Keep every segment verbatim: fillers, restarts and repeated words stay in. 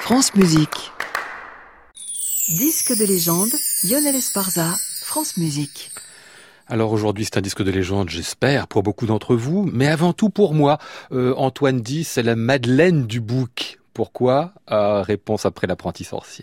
France Musique. Disque de légende, Lionel Esparza, France Musique. Alors aujourd'hui, c'est un disque de légende, j'espère, pour beaucoup d'entre vous, mais avant tout pour moi. Euh, Antoine dit, c'est la Madeleine du bouc. Pourquoi ? euh, Réponse après l'apprenti sorcier.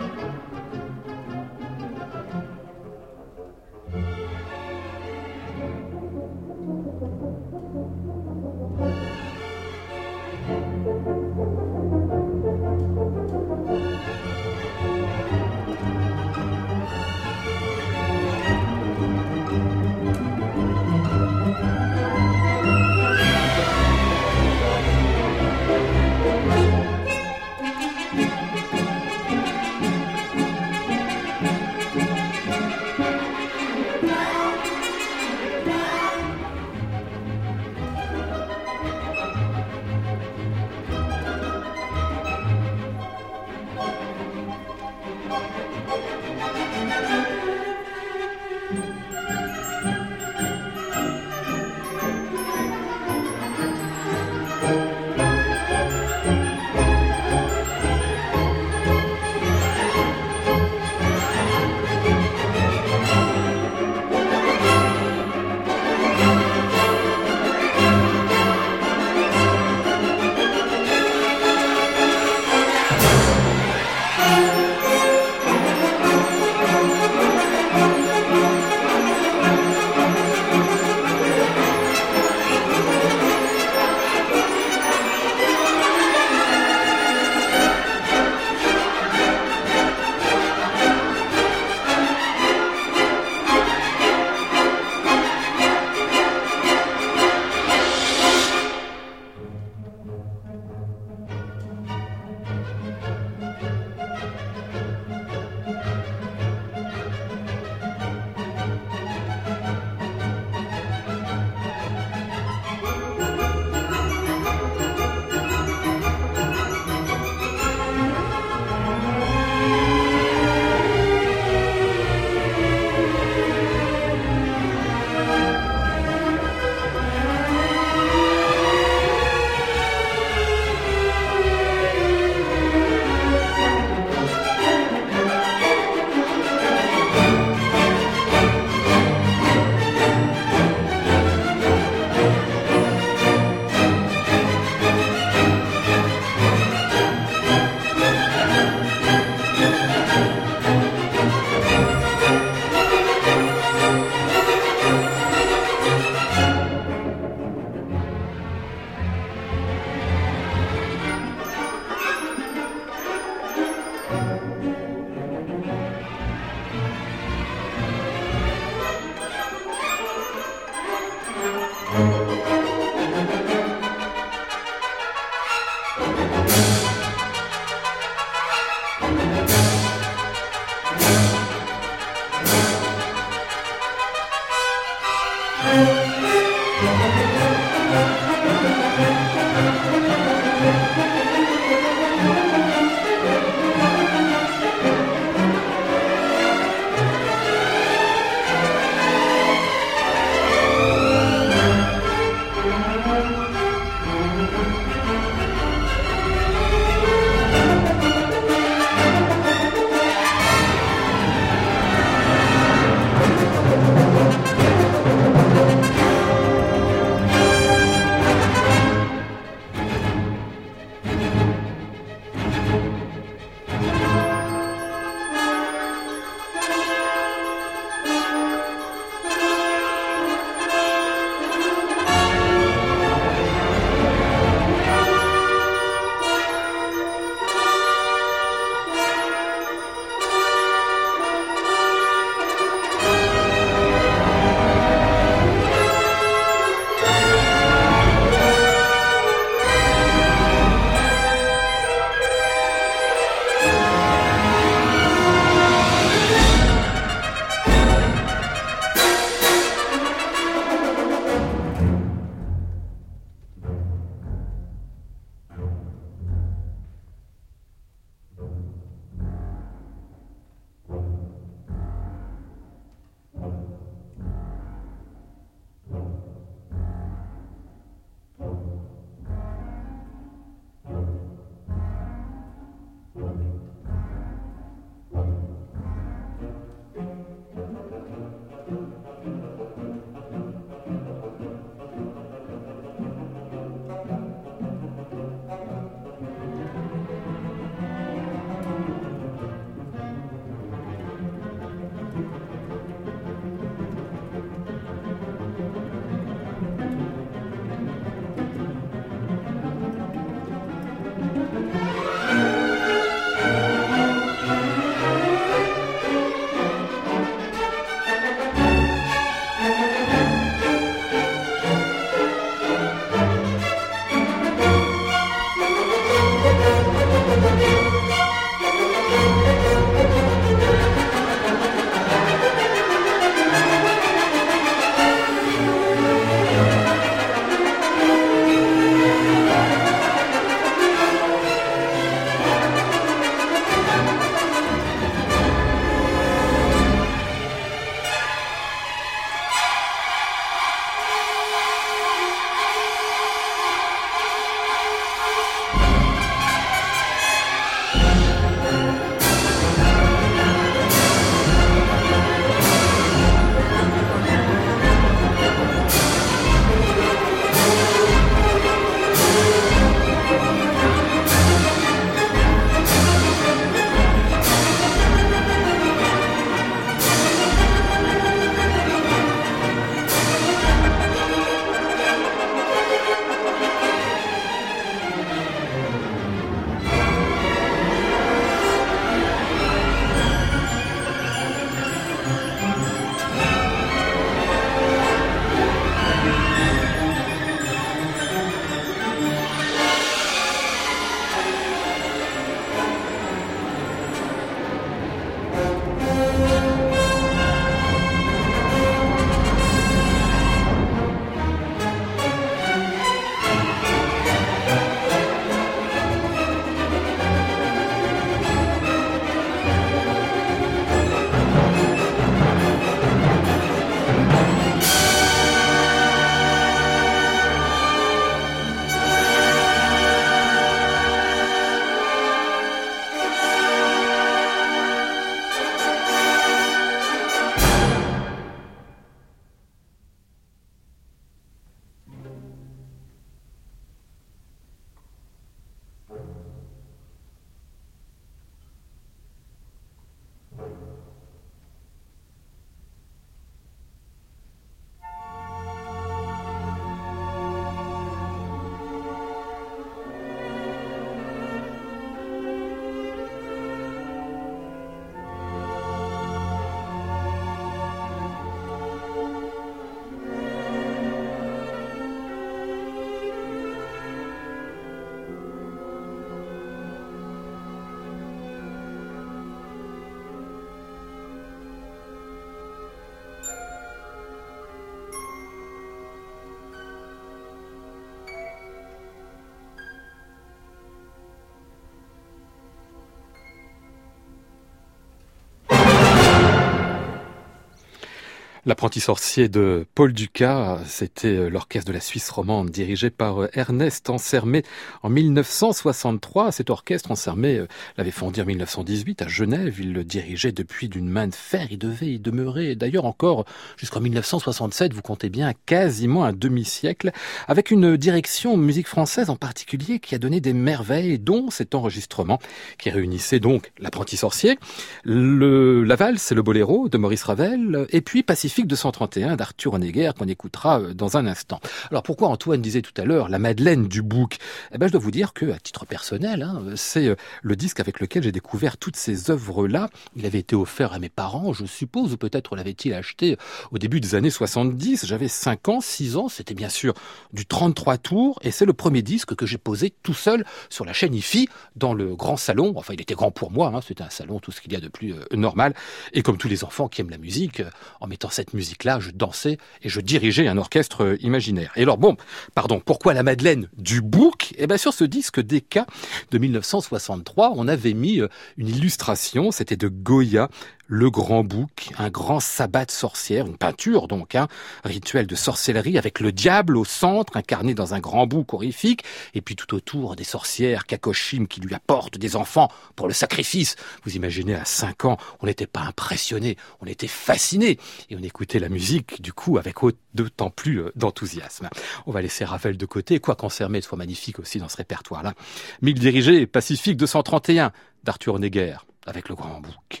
L'apprenti sorcier de Paul Dukas, c'était l'orchestre de la Suisse romande dirigé par Ernest Ansermet en mille neuf cent soixante-trois. Cet orchestre, Ansermet l'avait fondé en mille neuf cent dix-huit à Genève. Il le dirigeait depuis d'une main de fer. Il devait y demeurer d'ailleurs encore jusqu'en mille neuf cent soixante-sept, vous comptez bien, quasiment un demi-siècle, avec une direction musique française en particulier qui a donné des merveilles, dont cet enregistrement qui réunissait donc l'apprenti sorcier, le, la valse et le boléro de Maurice Ravel, et puis Pacifique deux cent trente et un d'Arthur Honegger qu'on écoutera dans un instant. Alors pourquoi Antoine disait tout à l'heure la Madeleine du bouc? Eh ben je dois vous dire que, à titre personnel, hein, c'est le disque avec lequel j'ai découvert toutes ces œuvres-là. Il avait été offert à mes parents, je suppose, ou peut-être l'avait-il acheté au début des années soixante-dix. J'avais cinq ans, six ans, c'était bien sûr du trente-trois tours, et c'est le premier disque que j'ai posé tout seul sur la chaîne I F I, dans le grand salon. Enfin, il était grand pour moi, hein, c'était un salon, tout ce qu'il y a de plus euh, normal. Et comme tous les enfants qui aiment la musique, euh, en mettant cette musique-là, je dansais et je dirigeais un orchestre euh, imaginaire. Et alors bon, pardon, pourquoi la Madeleine du bouc? Eh bien sur ce disque Decca de mille neuf cent soixante-trois, on avait mis euh, une illustration, c'était de Goya, le grand bouc, un grand sabbat de sorcière, une peinture donc, hein, rituel de sorcellerie avec le diable au centre, incarné dans un grand bouc horrifique, et puis tout autour des sorcières Kakoshim qui lui apportent des enfants pour le sacrifice. Vous imaginez, à cinq ans, on n'était pas impressionné, on était fasciné, et on écoutait la musique, du coup, avec d'autant plus d'enthousiasme. On va laisser Ravel de côté, quoi qu'Ansermet soit magnifique aussi dans ce répertoire-là. Mille dirigés, Pacifique deux cent trente et un d'Arthur Honegger, avec le grand bouc.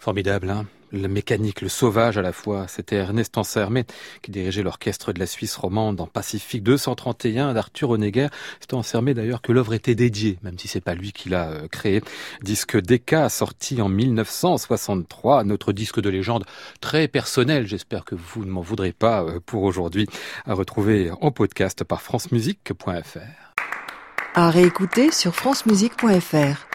Formidable, hein? Le mécanique, le sauvage à la fois. C'était Ernest Ansermet qui dirigeait l'orchestre de la Suisse romande dans Pacifique deux cent trente et un d'Arthur Honegger. C'est à Ansermet d'ailleurs que l'œuvre était dédiée, même si c'est pas lui qui l'a euh, créée. Disque Decca sorti en mille neuf cent soixante-trois, notre disque de légende très personnel. J'espère que vous ne m'en voudrez pas euh, pour aujourd'hui. À retrouver en podcast par francemusique point f r. À réécouter sur francemusique point f r.